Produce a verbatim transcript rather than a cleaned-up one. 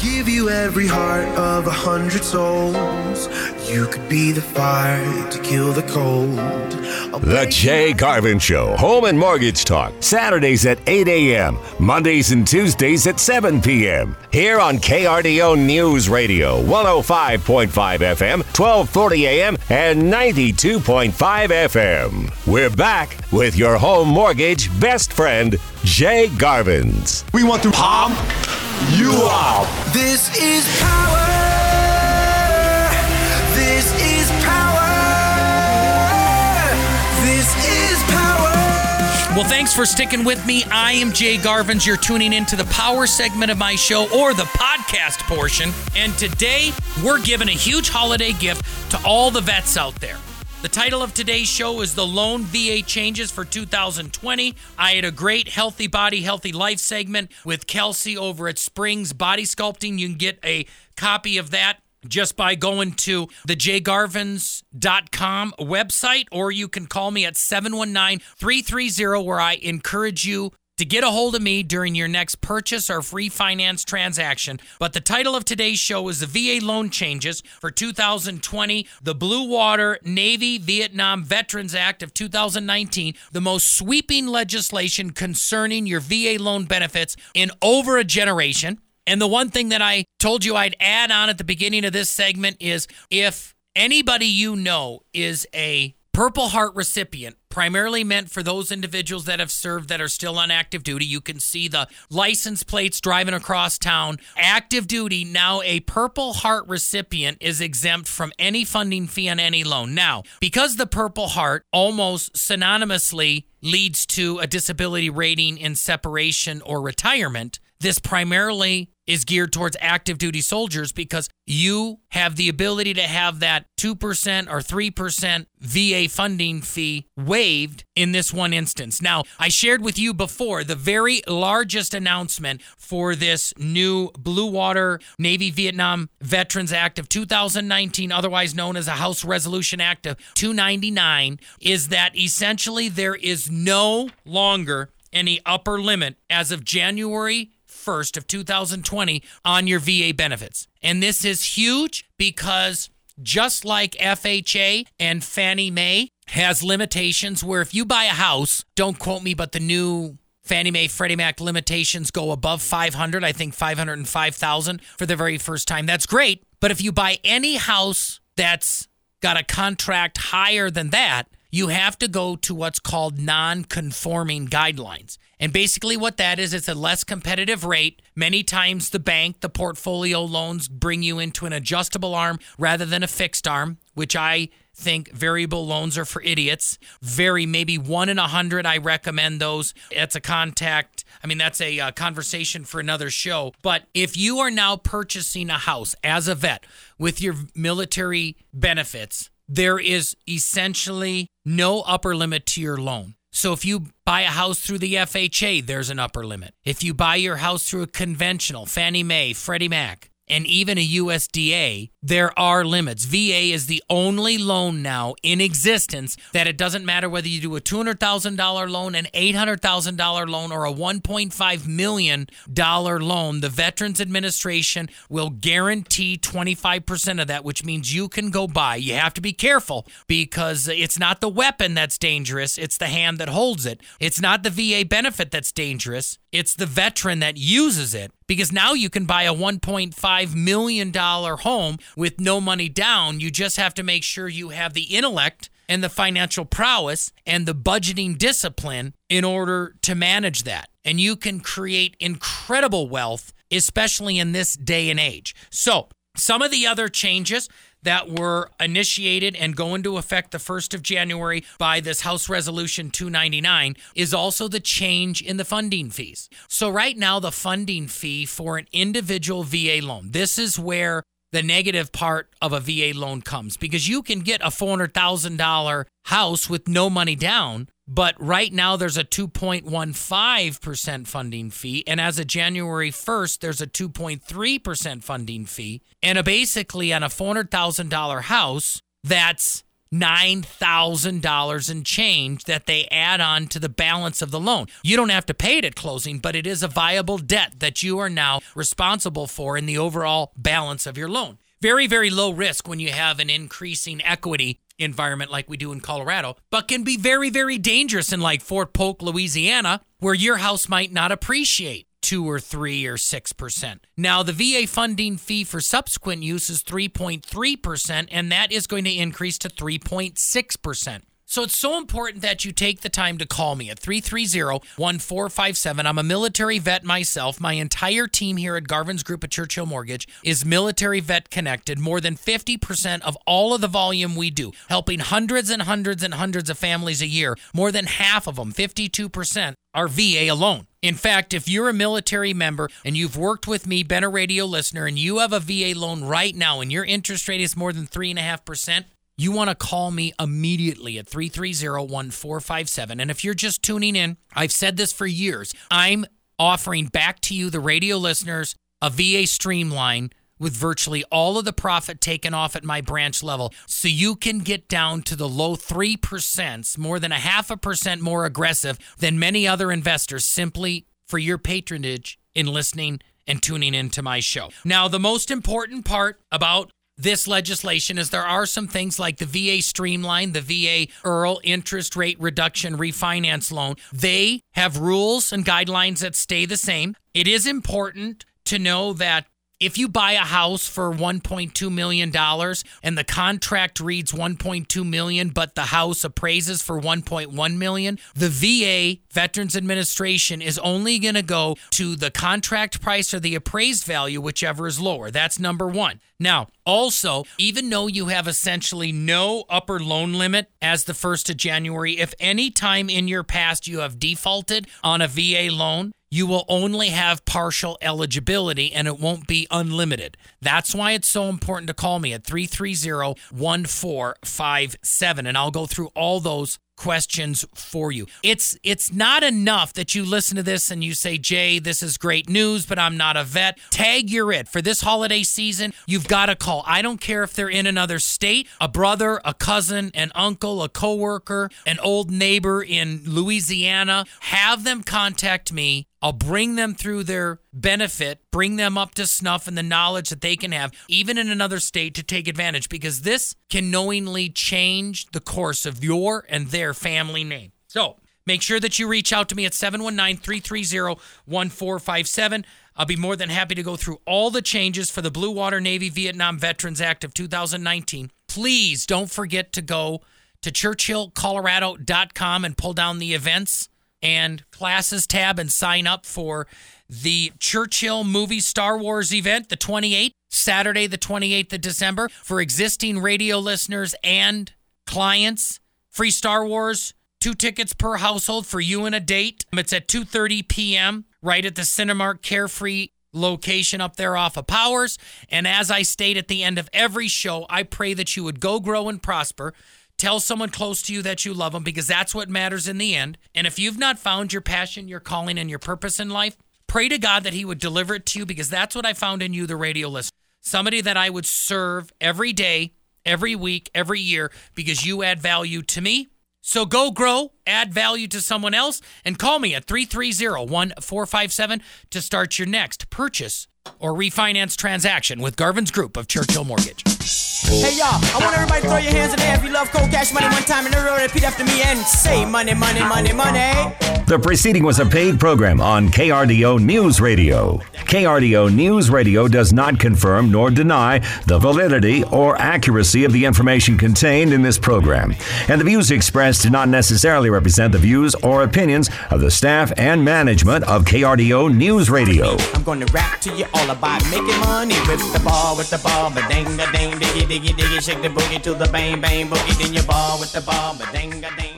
give you every heart of a hundred souls. You could be the fire to kill the cold. The Jay Garvin Show, Home and Mortgage Talk, Saturdays at eight a.m., Mondays and Tuesdays at seven p.m. Here on K R D O News Radio, one oh five point five F M, twelve forty a.m., and ninety-two point five F M. We're back with your home mortgage best friend, Jay Garvins. We want to palm you out. This is power. This is power. This is power. Well, thanks for sticking with me. I am Jay Garvins. You're tuning into the power segment of my show, or the podcast portion. And today, we're giving a huge holiday gift to all the vets out there. The title of today's show is The Loan V A Changes for two thousand twenty. I had a great Healthy Body, Healthy Life segment with Kelsey over at Springs Body Sculpting. You can get a copy of that just by going to the jay garvins dot com website, or you can call me at seven one nine, three three zero, where I encourage you to get a hold of me during your next purchase or free finance transaction. But the title of today's show is The V A Loan Changes for two thousand twenty, the Blue Water Navy Vietnam Veterans Act of two thousand nineteen, the most sweeping legislation concerning your V A loan benefits in over a generation. And the one thing that I told you I'd add on at the beginning of this segment is, if anybody you know is a Purple Heart recipient, primarily meant for those individuals that have served that are still on active duty. You can see the license plates driving across town. Active duty, now a Purple Heart recipient is exempt from any funding fee on any loan. Now, because the Purple Heart almost synonymously leads to a disability rating in separation or retirement, this primarily is geared towards active duty soldiers, because you have the ability to have that two percent or three percent V A funding fee waived in this one instance. Now, I shared with you before the very largest announcement for this new Blue Water Navy Vietnam Veterans Act of two thousand nineteen, otherwise known as a House Resolution Act of two ninety-nine, is that essentially there is no longer any upper limit as of January first of two thousand twenty on your V A benefits. And this is huge, because just like F H A and Fannie Mae has limitations where if you buy a house, don't quote me, but the new Fannie Mae, Freddie Mac limitations go above five hundred, I think five hundred five thousand for the very first time. That's great. But if you buy any house that's got a contract higher than that, you have to go to what's called non-conforming guidelines. And basically what that is, it's a less competitive rate. Many times the bank, the portfolio loans bring you into an adjustable arm rather than a fixed arm, which I think variable loans are for idiots. Very, maybe one in a hundred, I recommend those. It's a contact. I mean, that's a uh, conversation for another show. But if you are now purchasing a house as a vet with your military benefits, there is essentially no upper limit to your loan. So if you buy a house through the F H A, there's an upper limit. If you buy your house through a conventional, Fannie Mae, Freddie Mac, and even a U S D A, there are limits. V A is the only loan now in existence that it doesn't matter whether you do a two hundred thousand dollars loan, an eight hundred thousand dollars loan, or a one point five million dollars loan. The Veterans Administration will guarantee twenty-five percent of that, which means you can go buy. You have to be careful, because it's not the weapon that's dangerous. It's the hand that holds it. It's not the V A benefit that's dangerous. It's the veteran that uses it. Because now you can buy a one point five million dollars home with no money down. You just have to make sure you have the intellect and the financial prowess and the budgeting discipline in order to manage that. And you can create incredible wealth, especially in this day and age. So, some of the other changes that were initiated and go into effect the first of January by this House Resolution two ninety-nine is also the change in the funding fees. So right now, the funding fee for an individual V A loan, this is where the negative part of a V A loan comes, because you can get a four hundred thousand dollars house with no money down, but right now there's a two point one five percent funding fee, and as of January first, there's a two point three percent funding fee, and a basically on a four hundred thousand dollars house, that's nine thousand dollars in change that they add on to the balance of the loan. You don't have to pay it at closing, but it is a viable debt that you are now responsible for in the overall balance of your loan. Very, very low risk when you have an increasing equity environment like we do in Colorado, but can be very, very dangerous in like Fort Polk, Louisiana, where your house might not appreciate two or three or six percent. Now, the V A funding fee for subsequent use is three point three percent, and that is going to increase to three point six percent. So it's so important that you take the time to call me at three three zero, one four five seven. I'm a military vet myself. My entire team here at Garvin's Group at Churchill Mortgage is military vet connected. More than fifty percent of all of the volume we do, helping hundreds and hundreds and hundreds of families a year. More than half of them, fifty-two percent, are V A alone. In fact, if you're a military member and you've worked with me, been a radio listener, and you have a V A loan right now and your interest rate is more than three point five percent, you want to call me immediately at three three zero, one four five seven. And if you're just tuning in, I've said this for years. I'm offering back to you, the radio listeners, a V A Streamline with virtually all of the profit taken off at my branch level so you can get down to the low three percent, more than a half a percent more aggressive than many other investors, simply for your patronage in listening and tuning into my show. Now, the most important part about this legislation is there are some things like the V A Streamline, the V A E R L, interest rate reduction refinance loan. They have rules and guidelines that stay the same. It is important to know that if you buy a house for one point two million dollars and the contract reads one point two million dollars, but the house appraises for one point one million dollars, the V A, Veterans Administration, is only going to go to the contract price or the appraised value, whichever is lower. That's number one. Now, also, even though you have essentially no upper loan limit as the first of January, if any time in your past you have defaulted on a V A loan, you will only have partial eligibility and it won't be unlimited. That's why it's so important to call me at three three zero, one four five seven, and I'll go through all those questions for you. It's it's not enough that you listen to this and you say, Jay, this is great news, but I'm not a vet. Tag you're it. For this holiday season, you've got to call. I don't care if they're in another state, a brother, a cousin, an uncle, a coworker, an old neighbor in Louisiana. Have them contact me. I'll bring them through their benefit, bring them up to snuff and the knowledge that they can have, even in another state, to take advantage, because this can knowingly change the course of your and their family name. So make sure that you reach out to me at seven one nine, three three zero, one four five seven. I'll be more than happy to go through all the changes for the Blue Water Navy Vietnam Veterans Act of two thousand nineteen. Please don't forget to go to churchill colorado dot com and pull down the events and classes tab and sign up for the Churchill Movie Star Wars event, the twenty-eighth, Saturday, the twenty-eighth of December, for existing radio listeners and clients. Free Star Wars, two tickets per household for you and a date. It's at two thirty p.m. right at the Cinemark Carefree location up there off of Powers. And as I state at the end of every show, I pray that you would go, grow, and prosper. Tell someone close to you that you love them, because that's what matters in the end. And if you've not found your passion, your calling, and your purpose in life, pray to God that he would deliver it to you, because that's what I found in you, the radio listener. Somebody that I would serve every day, every week, every year, because you add value to me. So go grow, add value to someone else, and call me at three three zero, one four five seven to start your next purchase or refinance transaction with Garvin's Group of Churchill Mortgage. Hey y'all, I want everybody to throw your hands in the air if you love cold cash money one time, and everyone repeat after me and say money, money, money, money. The preceding was a paid program on K R D O News Radio. K R D O News Radio does not confirm nor deny the validity or accuracy of the information contained in this program, and the views expressed do not necessarily represent the views or opinions of the staff and management of K R D O News Radio. I'm going to rap to you all about making money with the ball, with the ball, but dang, dang, diggy, diggy, diggy, shake the boogie to the bang, bang, boogie, then you ball with the ball, but dang, dang.